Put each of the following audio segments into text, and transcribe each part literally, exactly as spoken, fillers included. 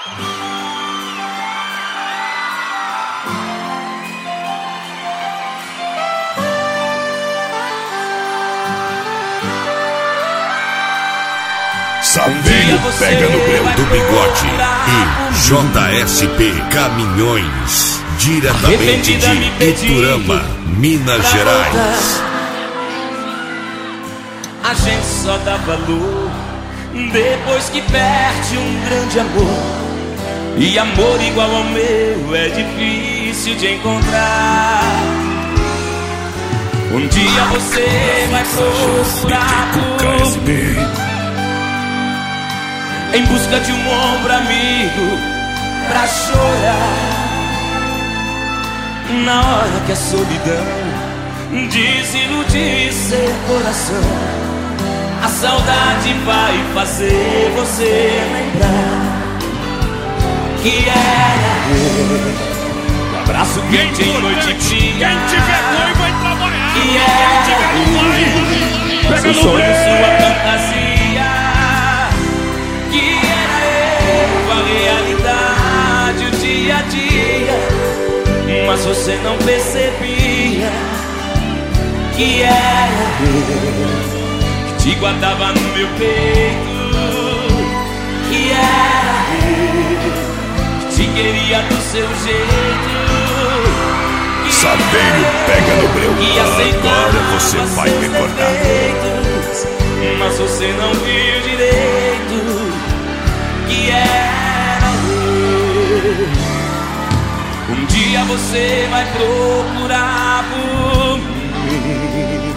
Saveio pega no breu do Bigode e J S P Caminhões, diretamente de Iturama, Minas Gerais. A gente só dá valor depois que perde um grande amor. E amor igual ao meu é difícil de encontrar. Um dia você vai procurar por mim, em busca de um ombro amigo pra chorar. Na hora que a solidão desiludir seu coração, a saudade vai fazer você lembrar que era um abraço quente em noite fria. Quem tiver boi vai trabalhar. Que era um seu sonho, sua fantasia. Que era eu, a realidade, o dia a dia. Mas você não percebia que era eu que te guardava no meu peito. Que era eu que te queria do seu jeito. Saveio pega no breu, agora você vai recordar. Mas você não viu direito que era eu. Um dia você vai procurar por mim.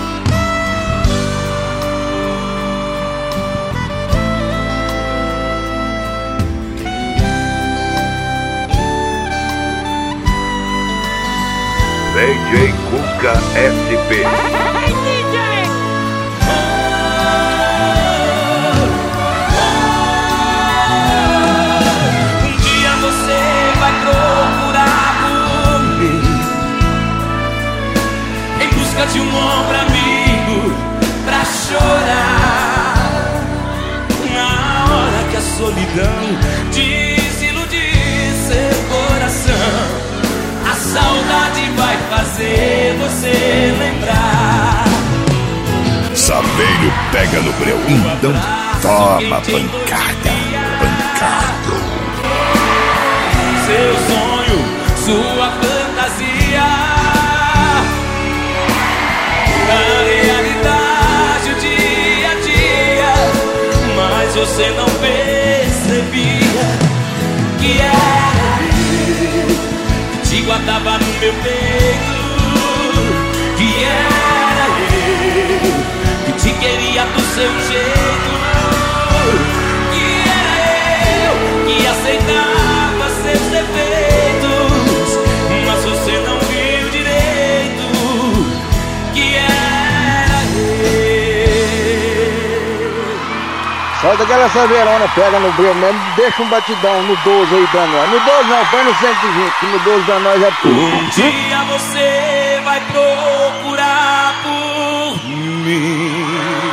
D J Cuca S P. Hey, D J! Um dia você vai procurar por mim, em busca de um ombro amigo pra chorar. Na hora que a solidão desiludir seu coração, a saudade vai fazer você lembrar. Saveio pega no breu, então toma pancada, pancada. Seu sonho, sua fantasia, a realidade, o dia a dia. Mas você não percebia que era eu que te guardava no meu peito. Que era eu que te queria do seu jeito. Que era eu que aceitava seus defeitos. Mas você não viu direito que era eu. Solta aquela saveirona, pega no breu mesmo, deixa um batidão no doze aí pra nós. No doze não, põe no cento e vinte, que no doze pra nós é tudo. Um dia você vai procurar por mim.